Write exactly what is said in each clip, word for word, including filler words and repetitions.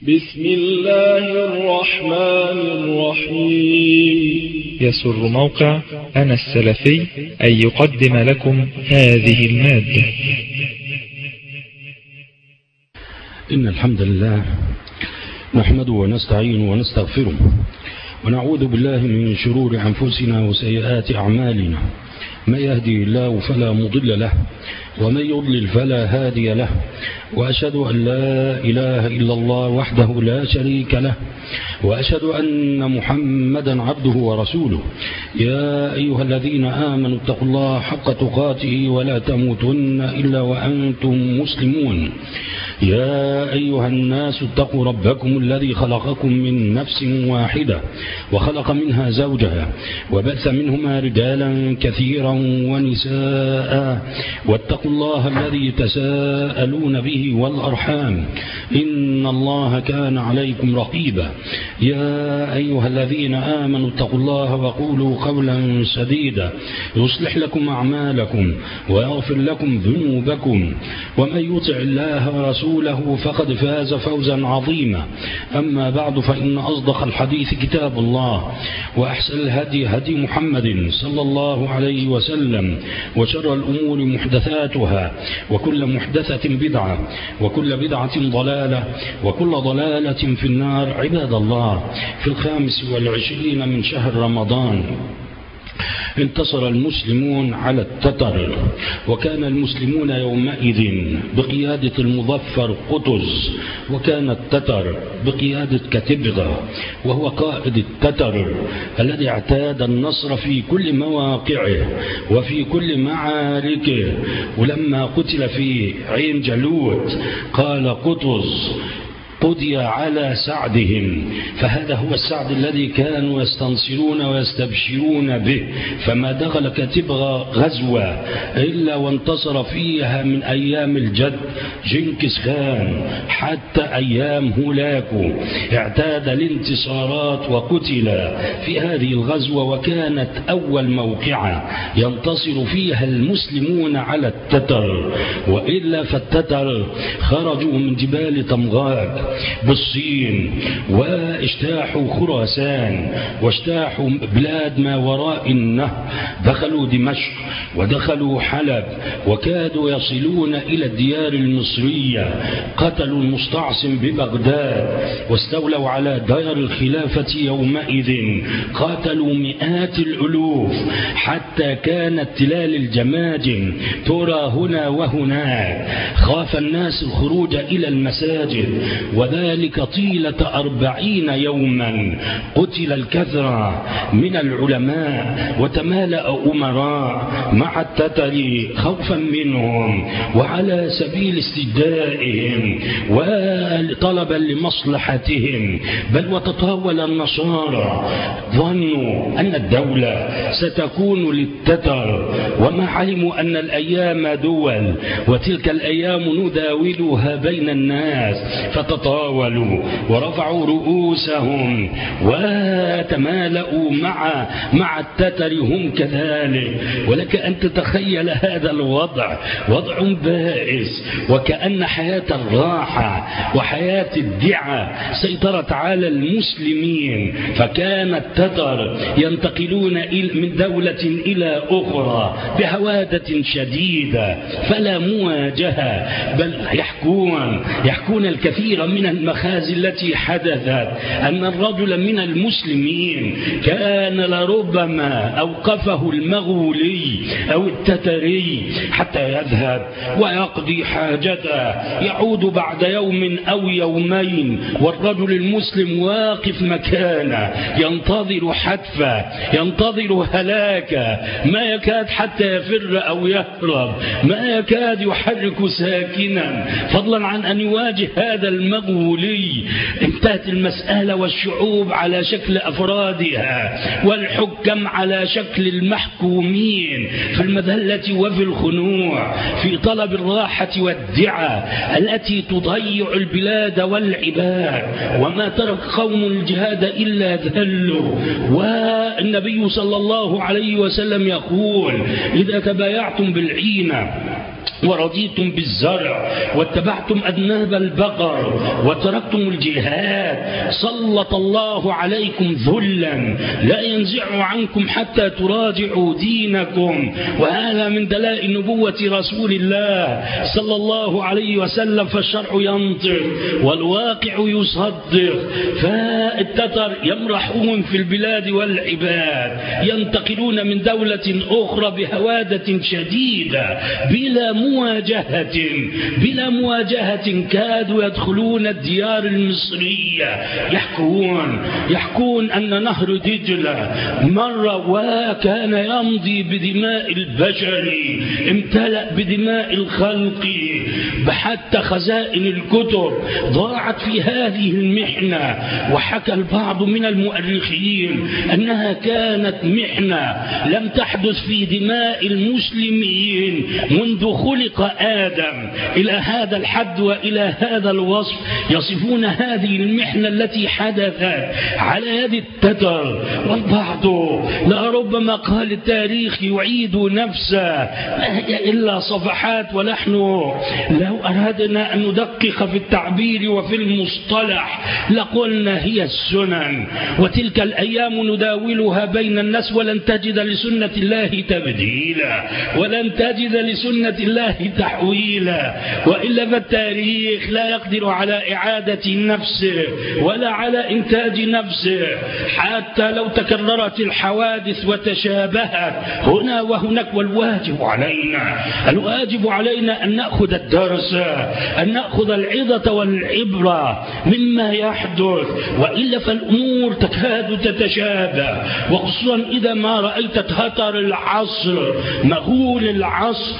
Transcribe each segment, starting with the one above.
بسم الله الرحمن الرحيم. يسر موقع أنا السلفي أن يقدم لكم هذه المادة. إن الحمد لله نحمده ونستعينه ونستغفره ونعوذ بالله من شرور أنفسنا وسيئات أعمالنا. من يهدي الله فلا مضل له ومن يضلل فلا هادي له، وأشهد أن لا إله إلا الله وحده لا شريك له، وأشهد أن محمدا عبده ورسوله. يا أيها الذين آمنوا اتقوا الله حق تقاته ولا تموتن إلا وأنتم مسلمون. يا أيها الناس اتقوا ربكم الذي خلقكم من نفس واحدة وخلق منها زوجها وبث منهما رجالا كثيرا ونساء، واتقوا الله الذي تساءلون به والأرحام إن الله كان عليكم رقيبا. يا أيها الذين آمنوا اتقوا الله وقولوا قولا سديدا يصلح لكم أعمالكم ويغفر لكم ذنوبكم، ومن يطع الله ورسوله فقد فاز فوزا عظيما. أما بعد، فإن أصدق الحديث كتاب الله، وأحسن الهدي هدي محمد صلى الله عليه وسلم، وشر الأمور محدثاتها، وكل محدثة بدعة، وكل بدعة ضلالة، وكل ضلالة في النار. عباد الله، في الخامس والعشرين من شهر رمضان انتصر المسلمون على التتر، وكان المسلمون يومئذ بقيادة المظفر قطز، وكان التتر بقيادة كتبغة، وهو قائد التتر الذي اعتاد النصر في كل مواقعه وفي كل معاركه. ولما قتل في عين جالوت قال قطز: قضي على سعدهم، فهذا هو السعد الذي كانوا يستنصرون ويستبشرون به. فما دخل كتبغى غزوة إلا وانتصر فيها من أيام الجد جنكيز خان حتى أيام هولاكو. اعتاد الانتصارات وقتل في هذه الغزوة، وكانت أول موقعة ينتصر فيها المسلمون على التتر، وإلا فالتتر خرجوا من جبال طمغاق بالصين واجتاحوا خراسان واجتاحوا بلاد ما وراء النهر، دخلوا دمشق ودخلوا حلب، وكادوا يصلون إلى الديار المصرية. قتلوا المستعصم ببغداد واستولوا على دار الخلافة يومئذ. قاتلوا مئات الألوف حتى كانت تلال الجماجم ترى هنا وهناك. خاف الناس الخروج إلى المساجد، وذلك طيلة أربعين يوما. قتل الكثرة من العلماء وتمالأ أمراء مع التتر خوفا منهم وعلى سبيل استجدائهم وطلبا لمصلحتهم. بل وتطاول النصارى، ظنوا أن الدولة ستكون للتتر، وما علموا أن الأيام دول، وتلك الأيام نداولها بين الناس. فتطاولوا ورفعوا رؤوسهم وتمالأوا مع مع التتر هم كذلك. ولك أن تتخيل هذا الوضع، وضع بائس، وكأن حياة الراحة وحياة الدعة سيطرت على المسلمين. فكان التتر ينتقلون من دولة إلى أخرى بهوادة شديدة، فلا مواجهة، بل يحكون يحكون الكثير من المخازي التي حدثت. أن الرجل من المسلمين كان لربما أوقفه المغولي أو التتري حتى يذهب ويقضي حاجته، يعود بعد يوم أو يومين والرجل المسلم واقف مكانه ينتظر حتفه، ينتظر هلاكه، ما يكاد حتى يفر أو يهرب، ما يكاد يحرك ساكنا، فضلا عن أن يواجه هذا المغولي. انتهت المسألة والشعوب على شكل أفرادها والحكم على شكل المحكومين، في المذلة وفي الخنوع، في طلب الراحة والدعة التي تضيع البلاد والعباد. وما ترك قوم الجهاد إلا ذلوا. والنبي صلى الله عليه وسلم يقول: إذا تبايعتم بالعينة ورضيتم بالزرع واتبعتم أذناب البقر وتركتم الجهاد، سلط الله عليكم ذلا لا ينزع عنكم حتى تراجعوا دينكم. وهذا من دلائل نبوة رسول الله صلى الله عليه وسلم. فالشرع ينطق والواقع يصدق. فالتتر يمرحون في البلاد والعباد، ينتقلون من دولة أخرى بهوادة شديدة بلا مواجهة بلا مواجهة كادوا يدخلون الديار المصرية. يحكون يحكون أن نهر دجلة مر وكان يمضي بدماء البشر، امتلأ بدماء الخلق، حتى خزائن الكتب ضاعت في هذه المحنة. وحكى البعض من المؤرخين أنها كانت محنة لم تحدث في دماء المسلمين منذ خلق آدم إلى هذا الحد وإلى هذا الوصف. يصفون هذه المحنة التي حدثت على يد التتر. والبعض لربما قال التاريخ يعيد نفسه، ما هي إلا صفحات. ونحن لو أرادنا أن ندقق في التعبير وفي المصطلح لقلنا هي السنن، وتلك الأيام نداولها بين الناس ولن تجد لسنة الله تبديلا ولن تجد لسنة الله تحويلا. وإلا فالتاريخ لا يقدر على إعادة نفسه ولا على إنتاج نفسه. حتى لو تكررت الحوادث وتشابهت هنا وهناك. والواجب علينا الواجب علينا أن نأخذ الدرس، أن نأخذ العظة والعبرة مما يحدث. وإلا فالأمور تكاد تتشابه، وخصوصا إذا ما رأيت تهتر العصر مغول العصر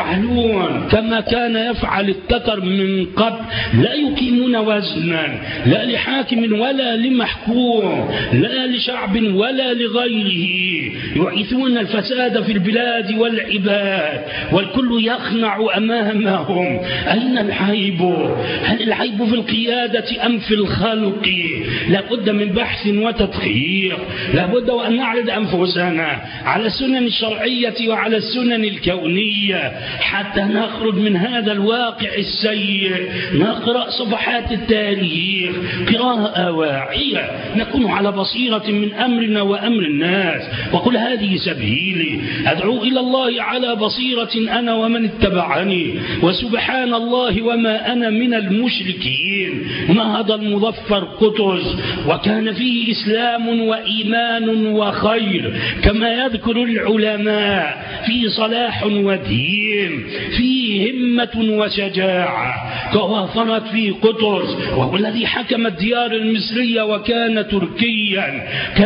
يفعلون كما كان يفعل التتر من قبل. لا يقيمون وزنا لا لحاكم ولا لمحكوم، لا لشعب ولا لغيره. يعيثون الفساد في البلاد والعباد والكل يخنع أمامهم. أين العيب؟ هل العيب في القيادة أم في الخلق؟ لابد من بحث وتدقيق، لابد وأن نعرض أنفسنا على السنن الشرعية وعلى السنن الكونية حتى نخرج من هذا الواقع السيء. نقرأ صفحات التاريخ قراءة واعية، نكون على بصيرة من أمرنا وأمر الناس. وقل هذه سبيلي أدعو إلى الله على بصيرة أنا ومن اتبعني، وسبحان الله وما أنا من المشركين. نهض المظفر قطز وكان فيه إسلام وإيمان وخير كما يذكر العلماء، فيه صلاح ودين، فيه همة وشجاعة. توافرت فيه قطز وهو الذي حكم الديار المصرية وكان تركيا،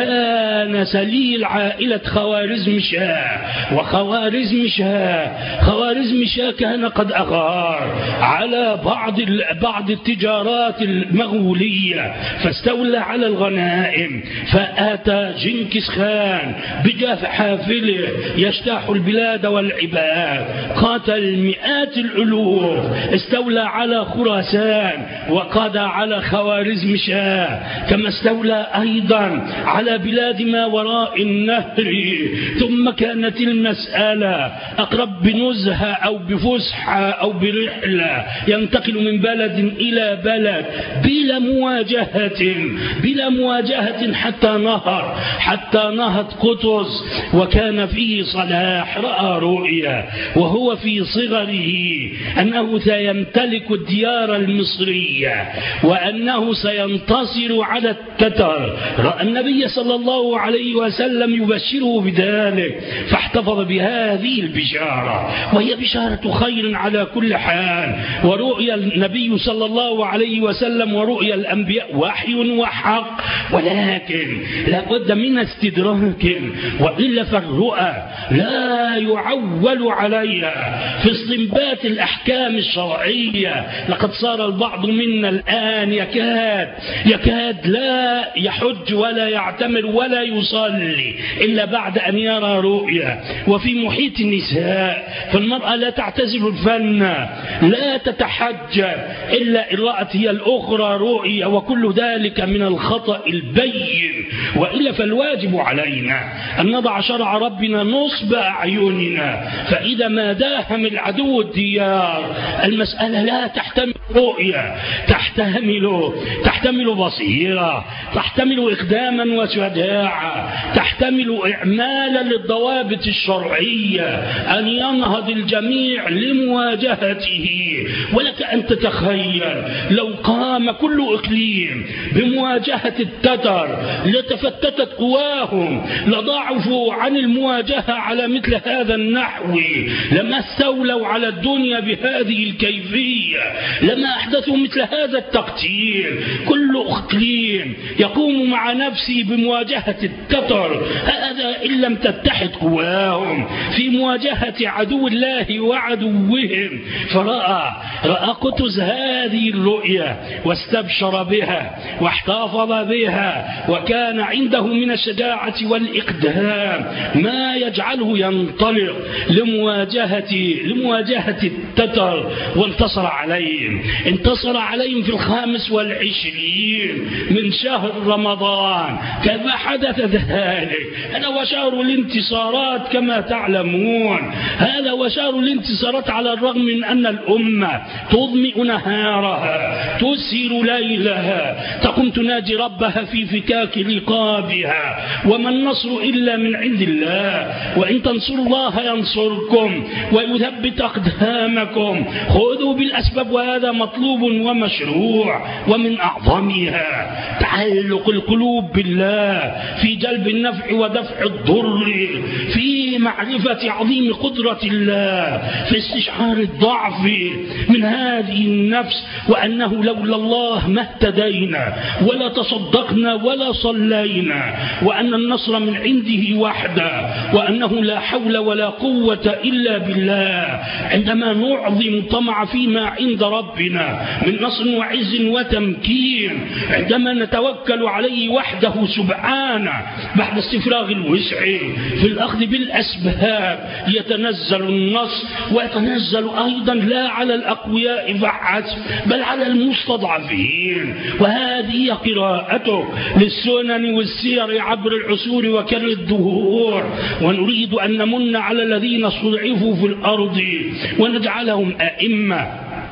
كان سليل عائلة خوارزم شاه. وخوارزم شاه خوارزم شاه كان قد أغار على بعض بعض التجارات المغولية فاستولى على الغنائم. فأتى جنكيز خان بجاف حافله يجتاح البلاد والعباد، قاتل مئات الألوف، استولى على خراسان وقضى على خوارزم شاه، كما استولى أيضا على بلاد ما وراء النهر. ثم كانت المسألة أقرب بنزهة أو بفسحة أو برحلة، ينتقل من بلد إلى بلد بلا مواجهة بلا مواجهة حتى نهر حتى نهض قطز. وكان فيه صلاح رأى رؤيا وهو في صغره أنه سيمتلك الديار المصرية وأنه سينتصر على التتر. رأى النبي صلى الله عليه وسلم يبشره بذلك فاحتفظ بهذه البشارة، وهي بشارة خير على كل حال. ورؤيا النبي صلى الله عليه وسلم ورؤيا الأنبياء وحي وحق، ولكن لابد من استدراك، وإلا فالرؤى لا يعول عليها في استنبات الأحكام الشرعية. لقد صار البعض منا الآن يكاد يكاد لا يحج ولا يعتمر ولا يصلي إلا بعد أن يرى رؤيا. وفي محيط النساء فالمرأة لا تعتزل الفن، لا تتحجب إلا إن رأت هي الأخرى رؤيا، وكل ذلك من الخطأ البين، وإلا فالواجب علينا أن نضع شرع ربنا نصب أعيننا، فإذا ما داهم العدو الديار المسألة لا تحتمل رؤية، تحتمل تحتمل بصيرة، تحتمل إقداما وشجاعة، تحتمل إعمالا للضوابط الشرعية، أن ينهض الجميع لمواجهته. ولك أن تتخيل لو قام كل إقليم بمواجهة التتر لتفتتت قواهم، لضعفوا عن المواجهة على مثل هذا النحو، لما استولوا على الدنيا بهذه الكيفية، لما أحدثوا مثل هذا التقتيل. كل إقليم يقوم مع نفسه بمواجهة التتر، هذا إن لم تتحد قواهم في مواجهة عدو الله وعدوهم. فرأى رأى قطز هذه الرؤية واستبشر بها واحتفظ بها، وكان عنده من الشجاعة والإقدام ما يجعله ينطلق لمواجهة لمواجهة التتر، وانتصر عليهم. انتصر عليهم في الخامس والعشرين من شهر رمضان. كيف حدث ذلك؟ هذا هو شهر الانتصارات كما تعلمون، هذا هو شهر الانتصارات، على الرغم من أن الأمة تضمئ نهارها، تسهر ليلها، تقوم تناجي ربها في فكاك رقابها. وما النصر إلا من عند الله، وإن تنصروا الله ينصركم ويثبت أقدامكم. خذوا بالأسباب، وهذا مطلوب ومشروع. ومن أعظمها تعلق القلوب بالله في جلب النفع ودفع الضر، في معرفة عظيم قدرة الله، في استشعار الضعف من هذه النفس، وأنه لولا الله ما اهتدينا ولا تصدقنا ولا صلينا، وأن النصر من عنده وحده، وأنه لا حول ولا قوة إلا بالله. عندما نعظم طمع فيما عند ربنا من نصر وعز وتمكين، عندما نتوكل عليه وحده سبحانه بعد استفراغ الوسع في الأخذ بالأسباب، يتنزل النصر، ويتنزل أيضا لا على الأقوياء فحسب بل على المستضعفين. وهذه قراءته للسنن والسير عبر العصور وكر الدهور. ونريد أن نمن على الذين استضعفوا في الأرض ونجعلهم أئمة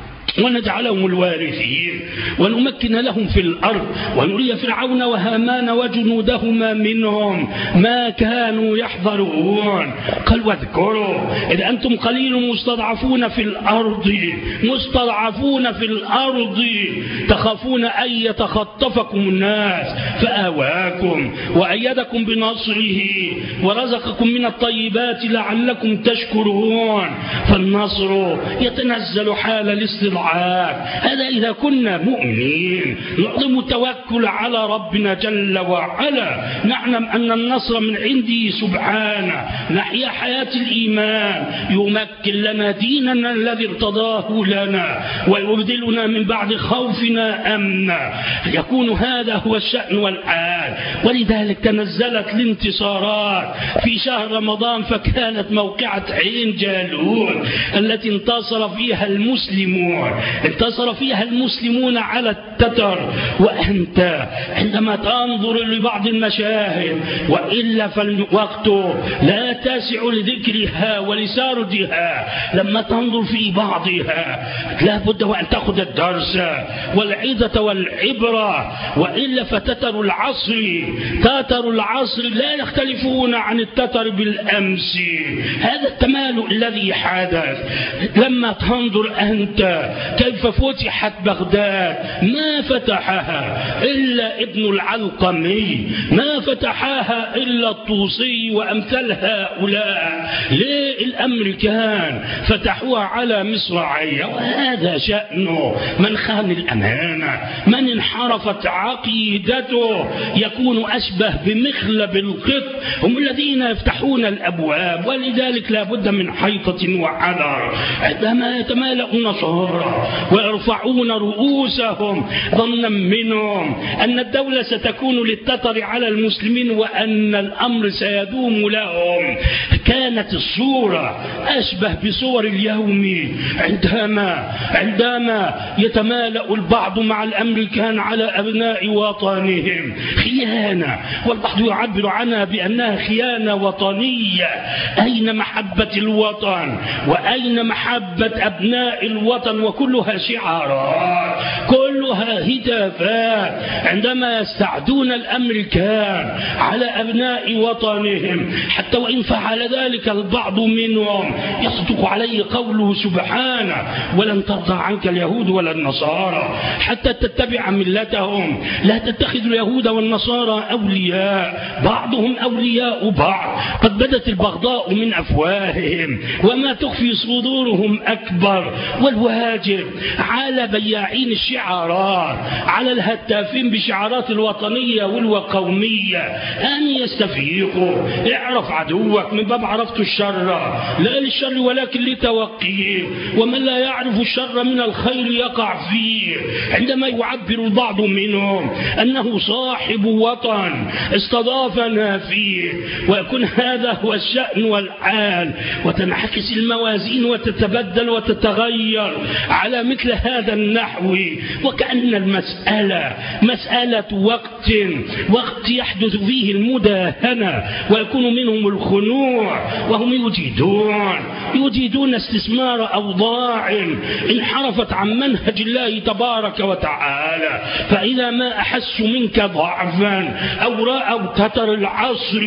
ونجعلهم الوارثين، ونمكن لهم في الأرض، ونري فرعون وهامان وجنودهما منهم ما كانوا يحذرون. قال واذكروا إذ أنتم قليل مستضعفون في الأرض مستضعفون في الأرض تخافون أن يتخطفكم الناس فآواكم وأيدكم بنصره ورزقكم من الطيبات لعلكم تشكرون. فالنصر يتنزل حال الاستضعاف، هذا إذا كنا مؤمنين نعظم التوكل على ربنا جل وعلا، نعلم أن النصر من عنده سبحانه، نحيا حياة الإيمان، يمكن لنا ديننا الذي ارتضاه لنا ويبدلنا من بعد خوفنا أمنا، يكون هذا هو الشأن والحال. ولذلك تنزلت الانتصارات في شهر رمضان، فكانت موقعة عين جالوت التي انتصر فيها المسلمون انتصر فيها المسلمون على التتر. وأنت عندما تنظر لبعض المشاهد، وإلا فالوقت لا تسع لذكرها ولسردها، لما تنظر في بعضها لا بد وأن تأخذ الدرس والعظة والعبرة، وإلا فتتر العصر تتر العصر لا يختلفون عن التتر بالأمس. هذا التمالؤ الذي حدث لما تنظر أنت كيف فتحت بغداد، ما فتحها إلا ابن العلقمي، ما فتحها إلا الطوسي وأمثال هؤلاء. ليه الأمريكان فتحوها على مصراعية؟ وهذا شأنه من خان الأمانة، من انحرفت عقيدته، يكون أشبه بمخلب القط، هم الذين يفتحون الأبواب. ولذلك لا بد من حيطة وعذر. عندما يتمالأ النصارى ويرفعون رؤوسهم ظنا منهم أن الدولة ستكون للتتر على المسلمين وأن الأمر سيدوم لهم. كانت الصورة أشبه بصور اليوم عندما عندما يتمالأ البعض مع الأمريكان على أبناء وطنهم خيانة، والبعض يعبر عنها بأنها خيانة وطنية. أين محبة الوطن وأين محبة أبناء الوطن؟ وكلها شعارات، كلها هتافات عندما يستعدون الأمريكان على أبناء وطنهم. حتى وإن فعل ذلك البعض منهم يصدق عليه قوله سبحانه: ولن ترضى عنك اليهود ولا النصارى حتى تتبع ملتهم. لا تتخذ اليهود والنصارى أولياء، بعضهم أولياء بعض. قد بدت البغضاء من أفواههم وما تخفي صدورهم أكبر. والواجب على بياعين الشعارات، على الهتافين بشعارات الوطنية والقومية أن يستفيقوا. اعرف عدوك من باب عرفت الشر، لا للشر ولكن لتوقيه. ومن لا يعرف الشر من الخير يقع فيه. عندما يعبر البعض منهم أنه صاحب وطن استضافنا فيه، ويكون هذا هو الشأن والحال، وتنعكس الموازين وتتبدل وتتغير على مثل هذا النحو، وكأن المسألة مسألة وقت وقت يحدث فيه المداهنة ويكون منهم الخنوع، وهم يجيدون يجيدون استثمار أوضاع انحرفت عن منهج الله تبارك وتعالى. فإذا ما أحسوا منك ضعفا أو رأوا تتر العصر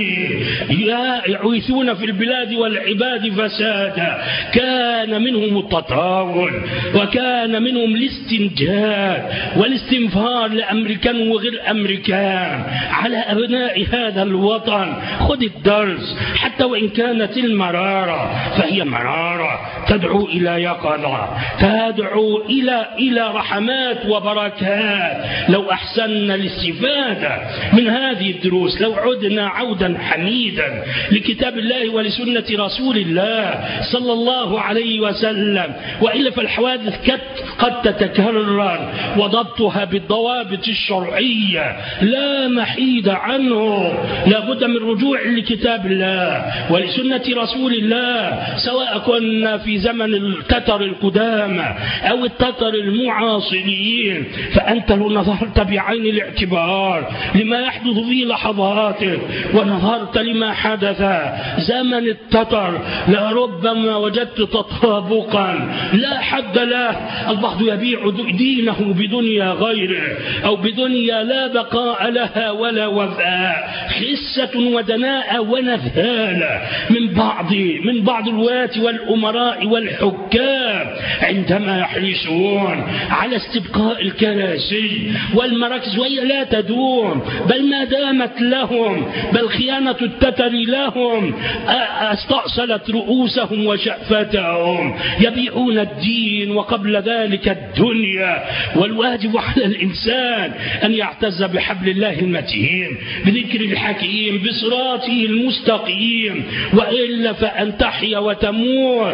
يعيثون في البلاد والعباد فسادا، كان منهم التطاول وكان منهم الاستنجاد والاستنفار لأمريكان وغير أمريكان على أبناء هذا الوطن. خذ الدرس، حتى وإن كانت المرارة فهي مرارة تدعو إلى يقظة، تدعو إلى إلى رحمات وبركات. لو أحسننا الاستفادة من هذه الدروس، لو عدنا عودا حميدا لكتاب الله ولسنة رسول الله صلى الله عليه وسلم، وإلا فالحوادث قد تتكرر، وضبطها بالضوابط الشرعية لا محيد عنه. لا بد من رجوع لكتاب الله ولسنة رسول الله، سواء كنا في زمن التتر القدامى أو التتر المعاصرين. فأنت لو نظرت بعين الاعتبار لما يحدث في لحظاتك ونظرت لما حدث زمن التتر لربما وجدت تطابقا لا حد له. البعض يبيع دينه بدنيا غيره أو بدنيا لا بقاء لها ولا وفاء، خسة ودناء ونذهالة من بعض من بعض الولاة والأمراء والحكام عندما يحرصون على استبقاء الكراسي والمراكز، وهي لا تدوم، بل ما دامت لهم، بل خيانة التتر لهم استأصلت رؤوسهم وشأفتهم. يبيعون الدين وقبل ذلك الدنيا. والواجب على الإنسان أن يعتز بحبل الله المتين، بذكر الحكيم، بصراطه المستقيم، وإلا فأن تحيا وتموت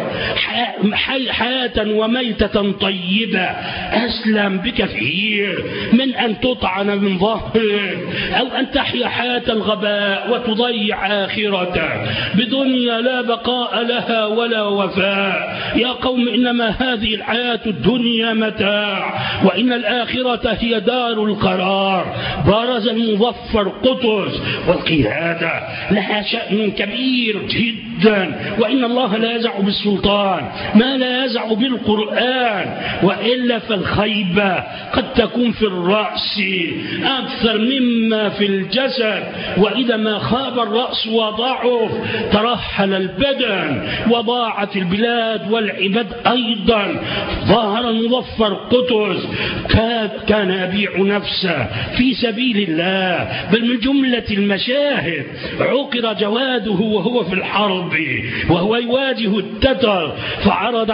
حياة وميتة طيبة أسلم بكثير من أن تطعن من ظهرك، أو أن تحيا حياة الغباء وتضيع آخرتك بدنيا لا بقاء لها ولا وفاء. يا قوم إنما هذه الحياة الدنيا متاع وإن الآخرة هي دار القرار. بارز المظفر قطز، والقيادة لها شأن كبير جدا، وإن الله لا يزع بالسلطان ما لا يزع بالقرآن، وإلا فالخيبة قد تكون في الرأس أكثر مما في الجسد، وإذا ما خاب الرأس وضعف ترحل البدن وضاعت البلاد والعباد أيضا. ظهر المظفر قطز كان يبيع نفسه في سبيل الله، بل من جملة المشاهد عقر جواده وهو في الحرب وهو يواجه التتر، فعرض عليه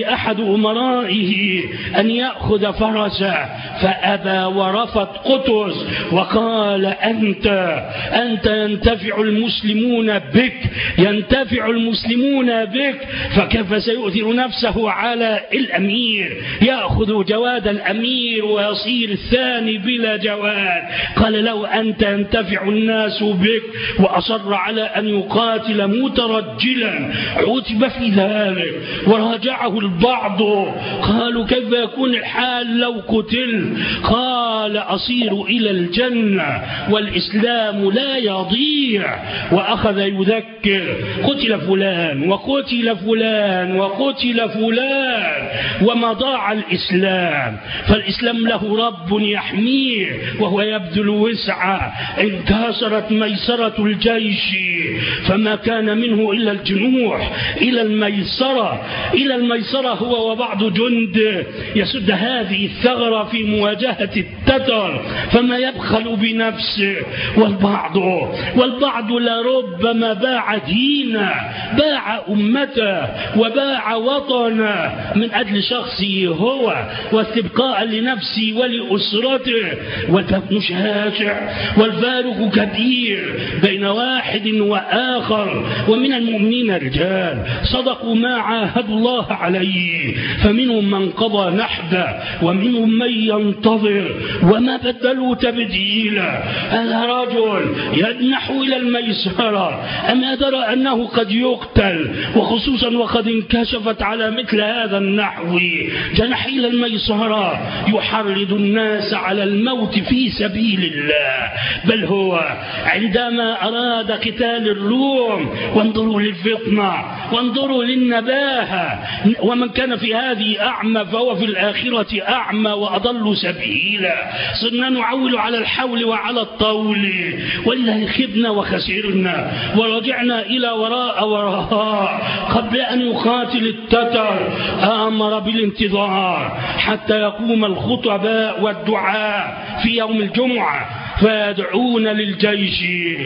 لأحد أمرائه أن يأخذ فرسه فأبى ورفض قطز وقال أنت أنت ينتفع المسلمون بك ينتفع المسلمون بك فكيف سيؤثر نفسه على الأمير يأخذ جواد الأمير ويصير الثاني بلا جواد. قال له أنت ينتفع الناس بك وأصر على أن يقاتل مترجلا. عتب في ذلك وراجعه البعض قالوا كيف يكون الحال لو قتل؟ قال أصير إلى الجنة والإسلام لا يضيع. وأخذ يذكر قتل فلان وقتل فلان وقتل فلان وما ضاع الإسلام، فالإسلام له رب يحميه وهو يبذل وسعه. انكسرت ميسرة الجيش فما كان منه إلا الجنوح إلى الميسرة إلى الميسرة هو وبعض جنده يسد هذه الثغرة في مواجهة التتر فما يبخل بنفسه. والبعض والبعض لربما باع دينه باع أمته وباع وطنه من أجل شخصه هو واستبقاء لنفسه ولأسرته. والباب شاسع والفارق كبير بين واحد وآخر. ومن المؤمنين رجال صدقوا ما عاهدوا الله عليه فمنهم من قضى نحبه ومنهم من ينتظر وما بدلوا تبديلا. هذا رجل يجنح إلى الميسرة أما درى أنه قد يقتل وخصوصا وقد انكشفت على مثل هذا النحو جنح إلى الميسرة يحرض الناس على الموت في سبيل الله. بل هو عندما أراد قتال الروم وانظروا للفطنة وانظروا للنباهة ومن كان في هذه أعمى فهو في الآخرة أعمى وأضل سبيلا. صرنا نعول على الحول وعلى الطول ولله خبنا وخسرنا ورجعنا إلى وراء وراء. قبل أن يقاتل التتر أمر بالانتظار حتى يقوم الخطباء والدعاء في يوم الجمعة فيدعون للجيش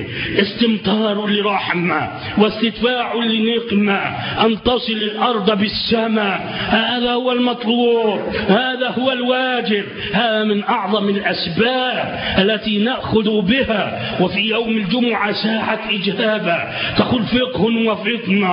استمطار لرحمة واستدفاع لنقمة أن تصل الأرض بالسماء. هذا هو المطلوب هذا هو الواجب. هذا من أعظم الأسباب التي نأخذ بها. وفي يوم الجمعة ساعة إجابة تقول فقه وفطنة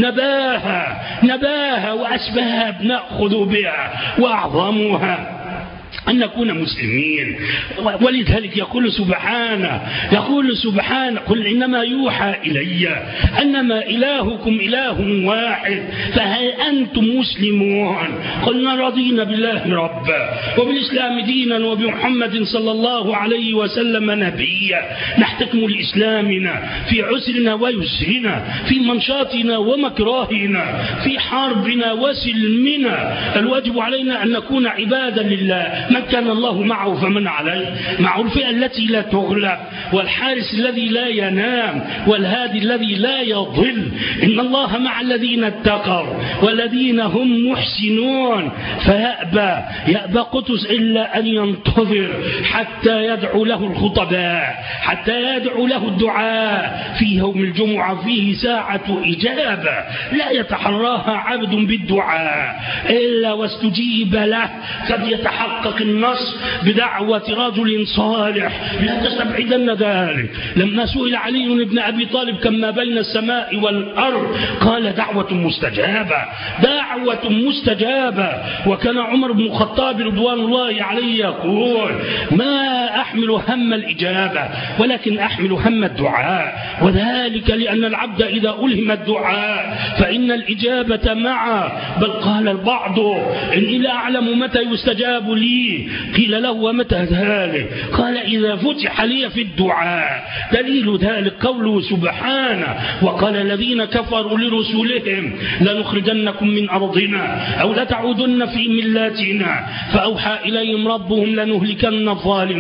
نباهة نباهة وأسباب نأخذ بها وأعظمها أن نكون مسلمين. ولذلك يقول سبحانه يقول سبحانه قل إنما يوحى إلي أنما إلهكم إله واحد فهل أنتم مسلمون؟ قلنا رضينا بالله ربا وبالإسلام دينا وبمحمد صلى الله عليه وسلم نبيا. نحتكم لإسلامنا في عسرنا ويسرنا في منشاطنا ومكراهنا في حربنا وسلمنا. الواجب علينا أن نكون عبادا لله. من كان الله معه فمن عليه. معه الفئة التي لا تغلب والحارس الذي لا ينام والهادي الذي لا يضل. إن الله مع الذين اتقوا والذين هم محسنون. فيأبى يأبى قطز إلا أن ينتظر حتى يدعو له الخطباء حتى يدعو له الدعاء. في يوم الجمعة فيه ساعة إجابة لا يتحراها عبد بالدعاء إلا واستجيب له. قد يتحقق النص بدعوة رجل صالح لا تستبعدن ذلك. لما سئل علي بن أبي طالب كما بين السماء والأرض قال دعوة مستجابة دعوة مستجابة. وكان عمر بن الخطاب رضوان الله عليه يقول ما أحمل هم الإجابة ولكن أحمل هم الدعاء. وذلك لأن العبد إذا ألهم الدعاء فإن الإجابة معه. بل قال البعض إني لا أعلم متى يستجاب لي. قيل له ومتى ذلك؟ قال إذا فتح لي في الدعاء. دليل ذلك قوله سبحانه وقال الذين كفروا لرسلهم لنخرجنكم من أرضنا أو لتعودن في ملاتنا فأوحى إليهم ربهم لنهلكن الظالمين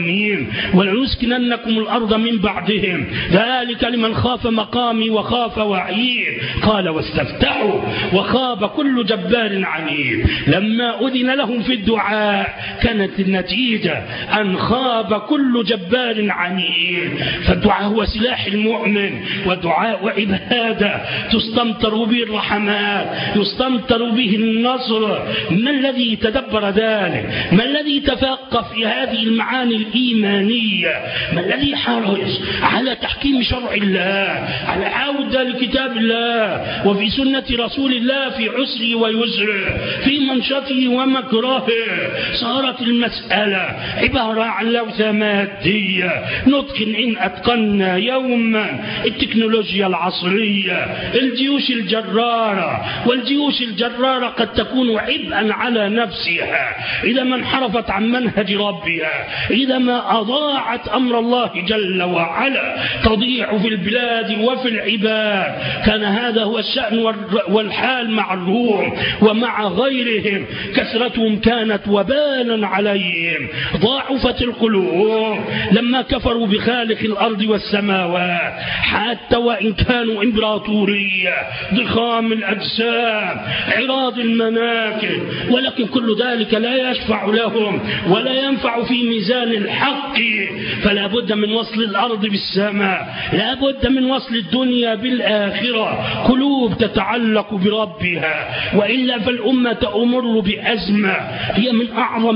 بهم ولنسكننكم الأرض من بعدهم ذلك لمن خاف مقامي وخاف وعيد. قال واستفتحوا وخاب كل جبار عنيد. لما أذن لهم في الدعاء كانت النتيجة أن خاب كل جبار عنيد. فالدعاء هو سلاح المؤمن، والدعاء عبادة تستمطر به الرحمات، يستمطر به النصر. ما الذي تدبر ذلك؟ ما الذي تفقه في هذه المعاني الإيمانية؟ ما الذي حرص على تحكيم شرع الله، على عودة لكتاب الله وفي سنة رسول الله في عسره ويسره، في منشطه ومكرهه؟ صارت المسألة عبارة عن لوثة مادية نتقن إن أتقنا يوما التكنولوجيا العصرية، الجيوش الجرارة. والجيوش الجرارة قد تكون عبئا على نفسها إذا ما انحرفت عن منهج ربها، إذا ما أضاعت أمر الله جل وعلا، تضيع في البلاد وفي العباد. كان هذا هو الشأن والحال مع الروم ومع غيرهم. كثرتهم كانت وبالا عليهم، ضاعفت القلوب لما كفروا بخالق الأرض والسماوات، حتى وإن كانوا إمبراطورية ضخام الأجسام عراض المناكب، ولكن كل ذلك لا يشفع لهم ولا ينفع في ميزان الحق. فلا بد من وصل الأرض بالسماء، لا بد من وصل الدنيا بالآخرة، قلوب تتعلق بربها، وإلا فالأمة تمر بأزمة هي من أعظم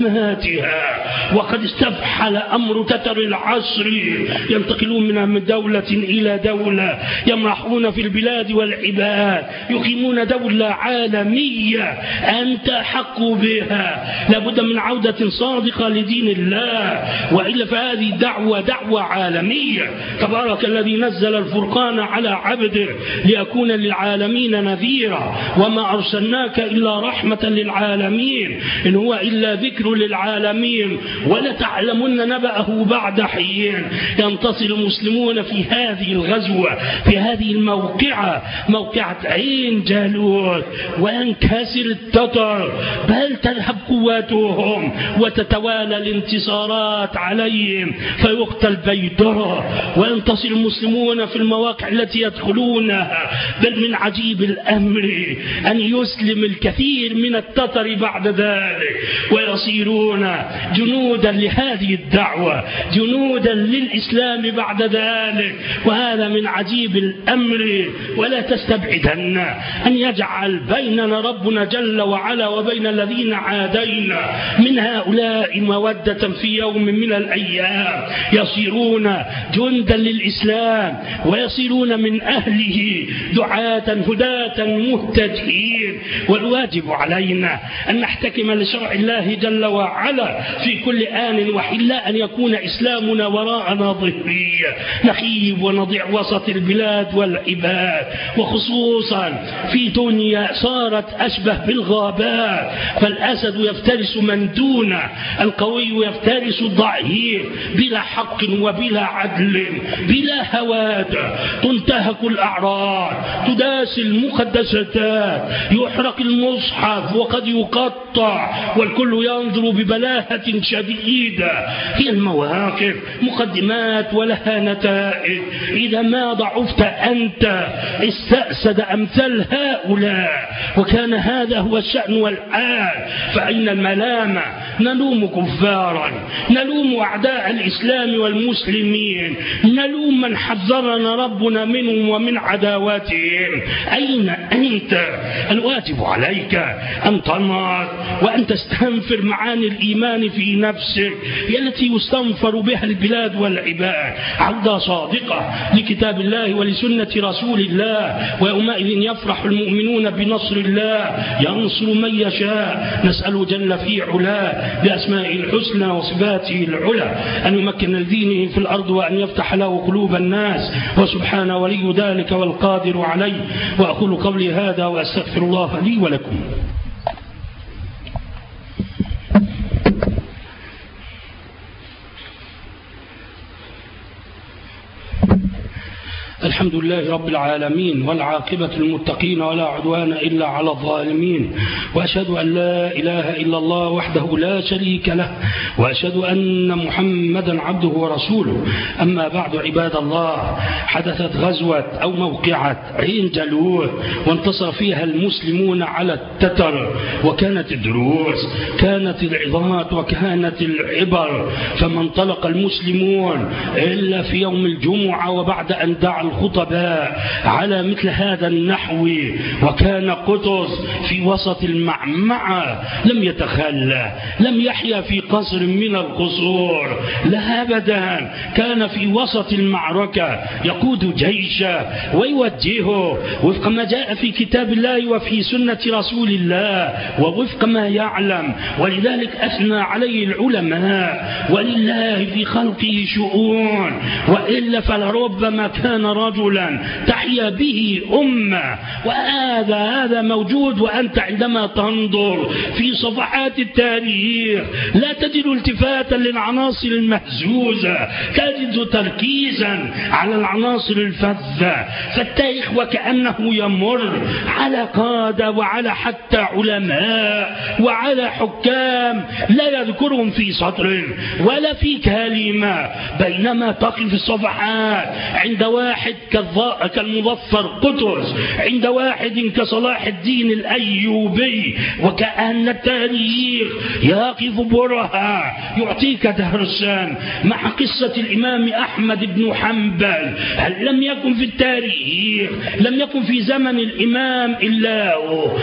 أزماتها. وقد استفحل أمر تتر العصر، ينتقلون من دولة إلى دولة، يمرحون في البلاد والعباد، يقيمون دولة عالمية أنت حق بها. لابد من عودة صادقة لدين الله، وإلا فهذه دعوة دعوة عالمية. تبارك الذي نزل الفرقان على عبده ليكون للعالمين نذيرا، وما أرسلناك إلا رحمة للعالمين، إن هو إلا ذكر للعالمين ولتعلمن نبأه بعد حين. ينتصر المسلمون في هذه الغزوة، في هذه الموقعة، موقعة عين جالوت، وينكسر التتر، بل تذهب قواتهم وتتوالى الانتصارات عليهم فيقتل بيدرة، وينتصر المسلمون في المواقع التي يدخلونها. بل من عجيب الأمر أن يسلم الكثير من التتر بعد ذلك ويصيرون جنودا لهذه الدعوة، جنودا للإسلام بعد ذلك. وهذا من عجيب الأمر. ولا تستبعدن أن يجعل بيننا ربنا جل وعلا وبين الذين عادينا من هؤلاء مودة في يوم من الأيام، يصيرون جندا للإسلام ويصيرون من أهله دعاة هداة مهتدين. والواجب علينا أن نحتكم لشرع الله جل وعلا في كل آن وحين، لا أن يكون إسلامنا وراءنا ظهريا، نخيب ونضيع وسط البلاد والعباد، وخصوصا في دنيا صارت أشبه بالغابات، فالأسد يفترس من دونه، القوي يفترس الضعيف، بلا حق وبلا عدل، بلا هوادة، تنتهك الأعراض، تداس المقدسات، يحرق المصحف وقد يقطع، والكل ينظر ببلاهة شديدة. هي المواقف مقدمات ولها نتائج. إذا ما ضعفت أنت استأسد أمثال هؤلاء، وكان هذا هو الشأن والحال. فإن الملامة نلوم كفارا، نلوم أعداء الإسلام والمسلمين، نلوم من حذرنا ربنا منهم ومن عداواتهم. أين أنت؟ الواجب عليك أن تنهض وأن تستنفر معاني الإيمان في نفسك، هي التي يستنفر بها البلاد والعباد. عودة صادقة لكتاب الله ولسنة رسول الله، ويومئذ يفرح المؤمنون بنصر الله، ينصر من يشاء. نسأل جل في علاه بأسمائه الحسنى وصفاته العلى أن يمكن لدينه في الأرض وأن يفتح له قلوب الناس، وسبحان ولي ذلك والقادر عليه. وأقول قولي هذا وأستغفر الله لي ولكم. الحمد لله رب العالمين، والعاقبة للمتقين ولا عدوان إلا على الظالمين، وأشهد أن لا إله إلا الله وحده لا شريك له، وأشهد أن محمدا عبده ورسوله. أما بعد عباد الله، حدثت غزوة أو موقعة عين جالوت وانتصر فيها المسلمون على التتر، وكانت الدروس، كانت العظات، وكانت العبر. فما انطلق المسلمون إلا في يوم الجمعة وبعد أن دعا الخطباء على مثل هذا النحو، وكان قطز في وسط المعمعة لم يتخلى، لم يحيا في قصر من القصور، لا أبدا، كان في وسط المعركة يقود جيشه ويوجهه وفق ما جاء في كتاب الله وفي سنة رسول الله ووفق ما يعلم. ولذلك أثنى عليه العلماء، ولله في خلقه شؤون، وإلا فلربما كان رجلا تحيا به أمة. وهذا هذا موجود، وأنت عندما تنظر في صفحات التاريخ لا تجد التفاتا للعناصر المهزوزة، تجد تركيزا على العناصر الفذة. فالتاريخ وكأنه يمر على قادة وعلى حتى علماء وعلى حكام لا يذكرهم في سطر ولا في كلمة، بينما تقف الصفحات عند واحد كالمظفر قطز، عند واحد كصلاح الدين الأيوبي، وكأن التاريخ يقف برهة يعطيك درسا مع قصة الإمام أحمد بن حنبل. هل لم يكن في التاريخ، لم يكن في زمن الإمام إلا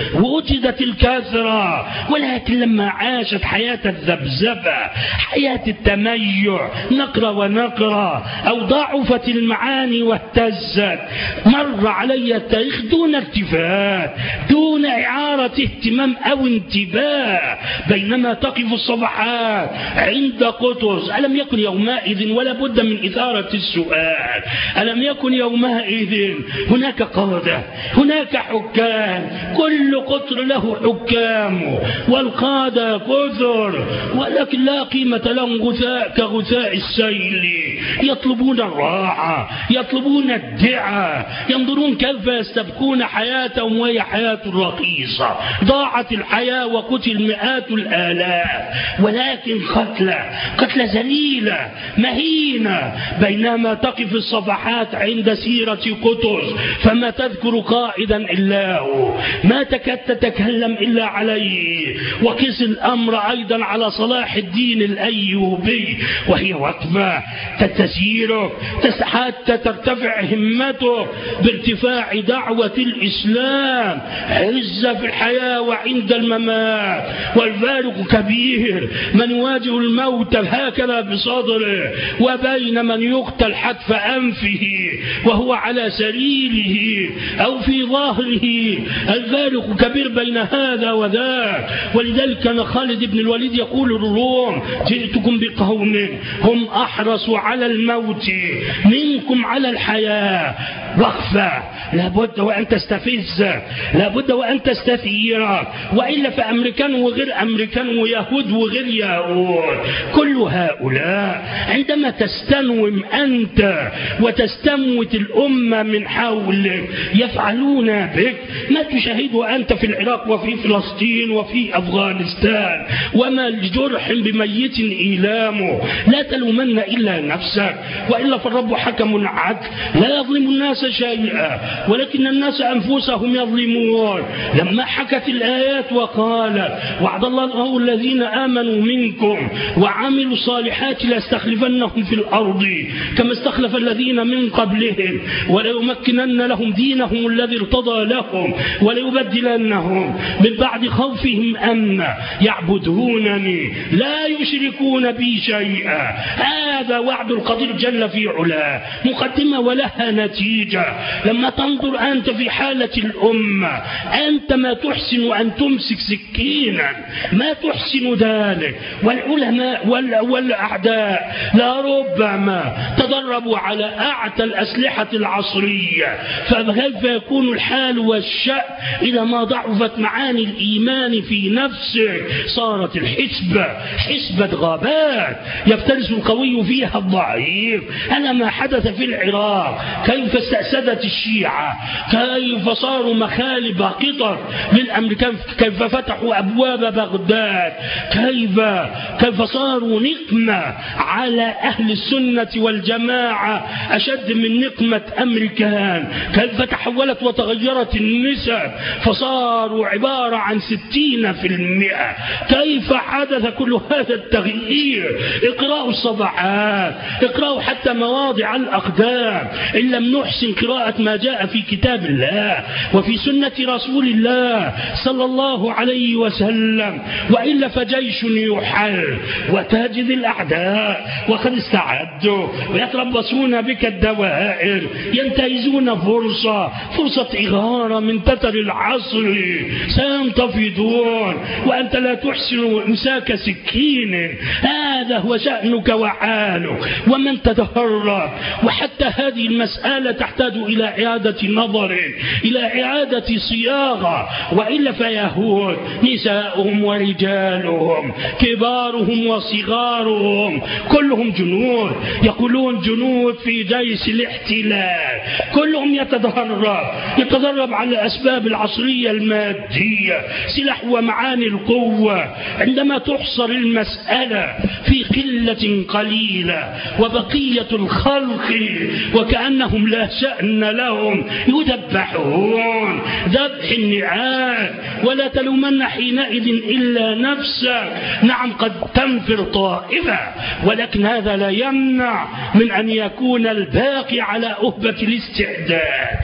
ووجدت الكثرة، ولكن لما عاشت حياة الذبذبة، حياة التميع، نقرة ونقرة، أو ضعفت المعاني واهتزت، مر علي التاريخ دون التفات، دون إعارة اهتمام أو انتباه، بينما تقف الصفحات عند قطز. ألم يكن يومئذ، ولا بد من إثارة السؤال، ألم يكن يومئذ هناك قادة، هناك حكام، كل قطر له حكامه والقادة كثر، ولكن لا قيمة لهم غثاء كغثاء السيل، يطلبون الراحة، يطلبون الدعاء، ينظرون كيف يستبقون حياتهم وهي حياة رخيصة. ضاعت الحياة وقتل مئات الآلاف، ولكن قتلى قتلى ذليلة مهينة، بينما تقف الصفحات عند سيرة قطز فما تذكر قائدا إلا هو، ما تكاد تتكلم إلا عليه. وقس الأمر أيضا على صلاح الدين الأيوبي، وهي وقفة تسيرك حتى ترتفع همته بارتفاع دعوة الإسلام، عزة في الحياة وعند الممات. والفارق كبير، من يواجه الموت هكذا بصدره، وبين من يقتل حتف أنفه وهو على سريره أو في ظهره، الفارق كبير بين هذا وذاك. ولذلك كان خالد بن الوليد يقول للروم: جئتكم بقوم هم أحرص على الموت منكم على الحياة. وقفة لابد وأن تستفز، لابد وأن تستثير، وإلا فأمريكان وغير أمريكان ويهود وغير يهود، كل هؤلاء عندما تستنوم أنت وتستموت الأمة من حولك يفعلون بك ما تشاهده أنت في العراق وفي فلسطين وفي أفغانستان. وما لجرح بميت إيلامه، لا تلومن إلا نفسك، وإلا فالرب حكم عدل لا يظلم الناس شيئا ولكن الناس أنفسهم يظلمون. لما حكت الآيات وقال: وعد الله الذين آمنوا منكم وعملوا الصالحات لاستخلفنهم في الأرض كما استخلف الذين من قبلهم وليمكنن لهم دينهم الذي ارتضى لهم وليبدلنهم من بعد خوفهم أمنا يعبدونني لا يشركون بي شيئا. هذا وعد القدير جل في علاه، مقدمة ولها نتيجة. لما تنظر أنت في حالة الأمة، أنت ما تحسن أن تمسك سكينا، ما تحسن ذلك، والعلماء والأعداء لربما تدربوا على أعتى الأسلحة العصرية. فكيف يكون الحال والشأن إذا ما ضعفت معاني الإيمان في نفسك؟ صارت الحسبة حسبة غابات يفترس القوي فيها الضعيف. ألا ما حدث في العراق العراق، كيف استأسدت الشيعة، كيف صاروا مخالب قطر للأمريكان، كيف فتحوا أبواب بغداد، كيف كيف صاروا نقمة على أهل السنة والجماعة أشد من نقمة أمريكان، كيف تحولت وتغيرت النسب فصاروا عبارة عن ستين في المئة، كيف حدث كل هذا التغيير. اقرأوا الصفحات، اقرأوا حتى مواضع الأقدام، إن لم نحسن قراءة ما جاء في كتاب الله وفي سنة رسول الله صلى الله عليه وسلم، وإلا فجيش يحل وتجد الأعداء وقد استعدوا ويتربصون بك الدوائر، ينتهزون فرصة فرصة إغارة من تتر العصر، سينتفضون وأنت لا تحسن إمساك سكين. هذا هو شأنك وحالك ومن تتهرب. وحتى هذه المسألة تحتاج إلى إعادة نظر، إلى إعادة صياغة، وإلا فيهود نساؤهم ورجالهم كبارهم وصغارهم كلهم جنود، يقولون جنود في جيش الاحتلال، كلهم يتدرب يتدرب على الأسباب العصرية المادية، سلاح ومعاني القوة. عندما تحصر المسألة في قلة قليلة وبقية الخلق وكأنهم لا شأن لهم يذبحون ذبح النعال، ولا تلومن حينئذ إلا نفسك. نعم قد تنفر طائفة، ولكن هذا لا يمنع من أن يكون الباقي على أهبة الاستعداد،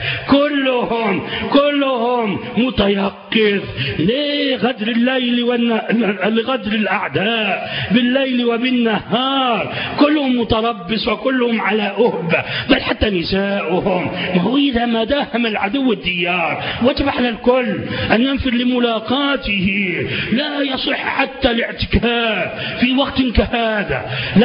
كلهم كلهم متيقظ لغدر الليل لغدر الأعداء بالليل وبالنهار، كلهم متربص وكلهم على أهبة، بل حتى نساؤهم. وإذا ما داهم العدو الديار وجب على الكل أن ينفر لملاقاته، لا يصح حتى الاعتكاف في وقت كهذا،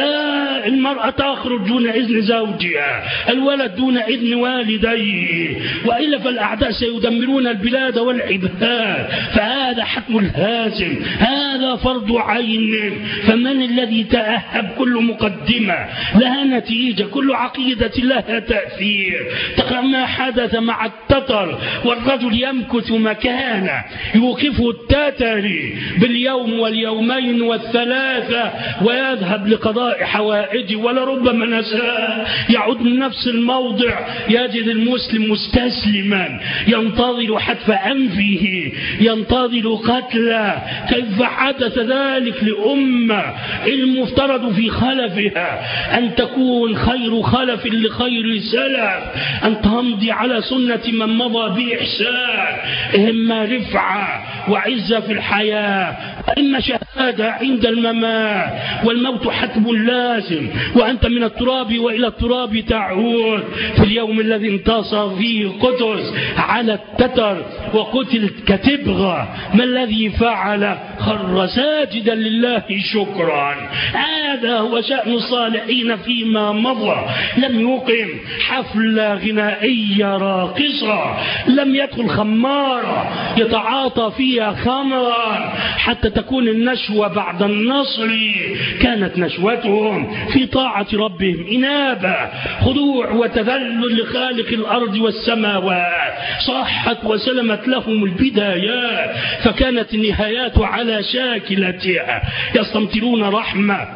لا المرأة تخرج دون إذن زوجها، الولد دون إذن والديه، وإلا فالأعداء سيدمرون البلاد والعباد، فهذا حتم لازم، هذا فرض عين. فمن الذي تأهب؟ كل مقدمة لها نتيجة، كل عقيدة لها تأثير. تقرأ ما حدث مع التتر، والرجل يمكث مكانه يوقفه التتري باليوم واليومين والثلاثة ويذهب لقضاء حوائجه، ولربما نساء يعود من نفس الموضع يجد المسلم مستسلما ينتظر حتف أنفه، ينتظر قتله. كيف حدث ذلك لأمة المفترض في خلفها أن تكون خير خلف لخير سلف، أن تمضي على سنة من مضى بإحسان، إما رفعة وعزة في الحياة، إما شهادة عند الممات، والموت حتم لازم، وأنت من التراب وإلى التراب تعود. في اليوم الذي انتصر فيه قدس على التتر وقتل كتبغى، ما الذي فعل؟ خر ساجدا لله شكرا. هذا هو شأن الصالحين فيما مضى، لم يقم حفلة غنائية راقصة، لم يدخل خمارة يتعاطى فيها خمرا حتى تكون النشوة بعد النصر. كانت نشوتهم في طاعة ربهم إنابة، خضوع وتذلل لخالق الأرض والسماوات. صحت وسلمت لهم البدايات، فكانت النهايات على شاكلتها، يستمطرون رحمة.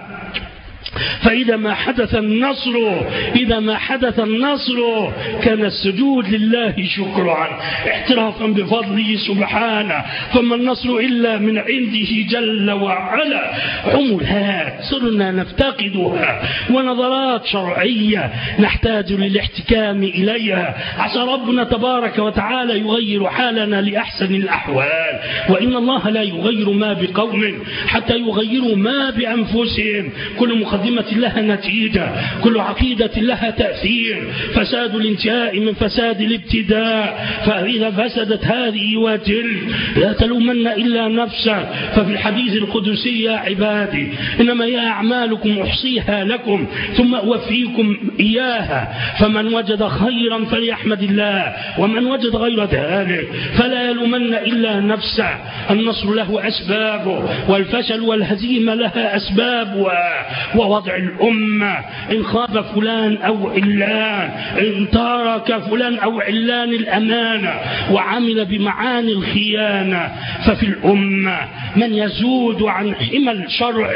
فإذا ما حدث النصر إذا ما حدث النصر كان السجود لله شكرا اعترافا بفضله سبحانه، فما النصر إلا من عنده جل وعلا. عملات صرنا نفتقدها ونظرات شرعية نحتاج للاحتكام إليها، عسى ربنا تبارك وتعالى يغير حالنا لأحسن الأحوال. وإن الله لا يغير ما بقوم حتى يغيروا ما بأنفسهم. كل مقدمة لها نتيجة، كل عقيدة لها تأثير. فساد الانتهاء من فساد الابتداء، فإذا فسدت هذه وتلك لا تلومن إلا نفسك. ففي الحديث القدسي: يا عبادي إنما هي أعمالكم أحصيها لكم ثم أوفيكم إياها، فمن وجد خيرا فليحمد الله، ومن وجد غير ذلك فلا يلومن إلا نفسه. النصر له أسبابه، والفشل والهزيمة لها أسبابها، وضع الأمة. إن خاب فلان أو علان، إن ترك فلان أو علان الأمانة وعمل بمعاني الخيانة، ففي الأمة من يزود عن حمى الشرع،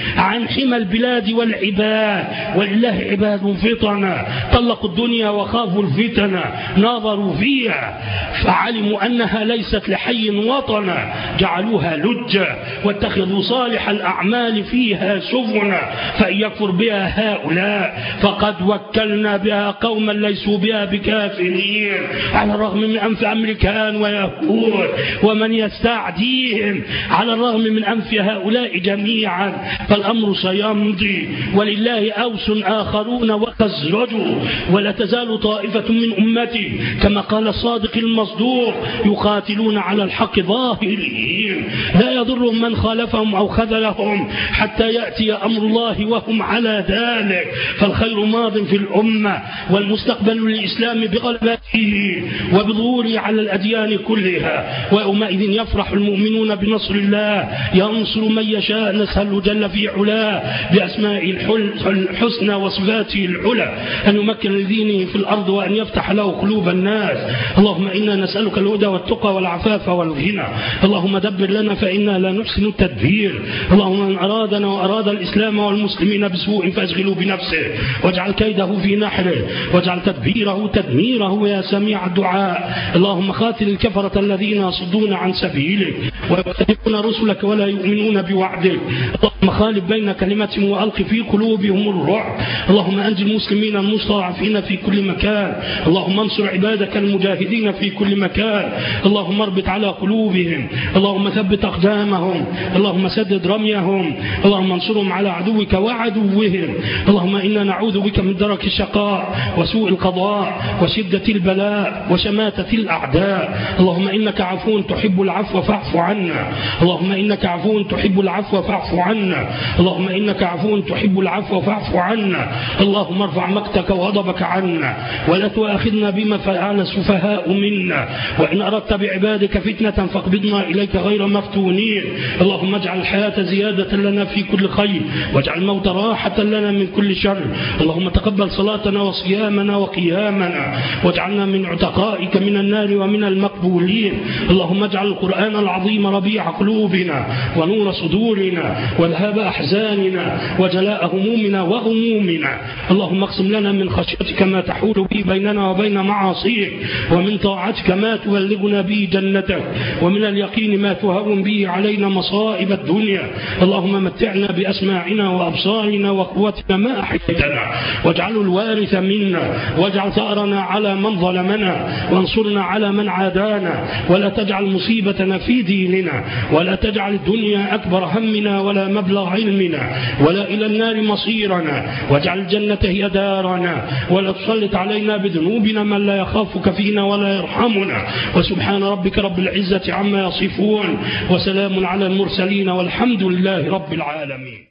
عن حمى البلاد والعباد. ولله عباد فطنا طلقوا الدنيا وخافوا الفتن، ناظروا فيها فعلموا أنها ليست لحي وطنا، جعلوها لجة واتخذوا صالح الأعمال فيها سفنا. فإن يكفر بها هؤلاء فقد وكلنا بها قوما ليسوا بها بكافرين، على الرغم من أنف أمريكان ويهود ومن يستعديهم، على الرغم من أنف هؤلاء جميعا. فالأمر سيمضي، ولله أوس آخرون وخزرجوا، ولا تزال طائفة من أمتي كما قال الصادق المصدوق يقاتلون على الحق ظاهرين، لا يضرهم من خالفهم أو خذلهم حتى يأتي أمر الله وهم على ذلك. فالخير ماض في الأمة، والمستقبل للإسلام بغلبته وبظهوره على الأديان كلها. ويومئذ يفرح المؤمنون بنصر الله، ينصر من يشاء، نسأل جل في علاه بأسماء الحسنى وصفاته العلى أن يمكن لدينه في الأرض وأن يفتح له قلوب الناس. اللهم إنا نسألك الهدى والتقى والعفاف والغنى. اللهم دبر لنا فإنا لا نحسن التدبير. اللهم من أرادنا وأراد الإسلام والمسلمين بسوء فاشغله بنفسه، واجعل كيده في نحره، واجعل تدبيره تدميره يا سميع الدعاء. اللهم خاتل الكفرة الذين يصدون عن سبيلك ويكذبون رسلك ولا يؤمنون بوعدك. اللهم خالف بين كلمتهم وألق في قلوبهم الرعب. اللهم أنجِ المسلمين المستضعفين في كل مكان. اللهم انصر عبادك المجاهدين في كل مكان. اللهم اربط على قلوبهم. اللهم ثبت أقدامهم. اللهم سدد رميهم. اللهم انصرهم على عدوك وعدوهم. اللهم إنا نعوذ بك من درك الشقاء وسوء القضاء وشدة البلاء وشماتة الأعداء. اللهم إنك عفو تحب العفو فاعف عنا. اللهم إنك عفو تحب العفو فاعف عنا. اللهم إنك عفو تحب العفو فاعف عنا. اللهم ارفع مقتك وغضبك عنا، ولا تؤاخذنا بما فعل السفهاء منا، وإن أردت بعبادك فتنة فاقبضنا إليك غير مفتونين. اللهم اجعل الحياة زيادة لنا في كل خير، واجعل الموت راحة لنا من كل شر. اللهم تقبل صلاتنا وصيامنا وقيامنا، واجعلنا من عتقائك من النار ومن المقبولين. اللهم اجعل القرآن العظيم ربيع قلوبنا ونور صدورنا وذهاب أحزاننا وجلاء همومنا وغمومنا. اللهم اقسم لنا من خشيتك ما تحول به بيننا وبين معاصيك، ومن طاعتك ما تبلغنا به جنتك، ومن اليقين ما تهون به علينا مصائب الدنيا. اللهم متعنا بأسماعنا وأبصارنا وقوتنا ما أحييتنا، واجعله الوارث منا، واجعل ثأرنا على من ظلمنا، وانصرنا على من عادانا، ولا تجعل مصيبتنا في ديننا، ولا تجعل الدنيا أكبر همنا ولا مبلغ علمنا، ولا إلى النار مصيرنا، واجعل الجنة هي دارنا، ولا تسلط علينا بذنوبنا من لا يخافك فينا ولا يرحمنا. وسبحان ربك رب العزة عما يصفون، وسلام على المرسلين، والحمد لله رب العالمين.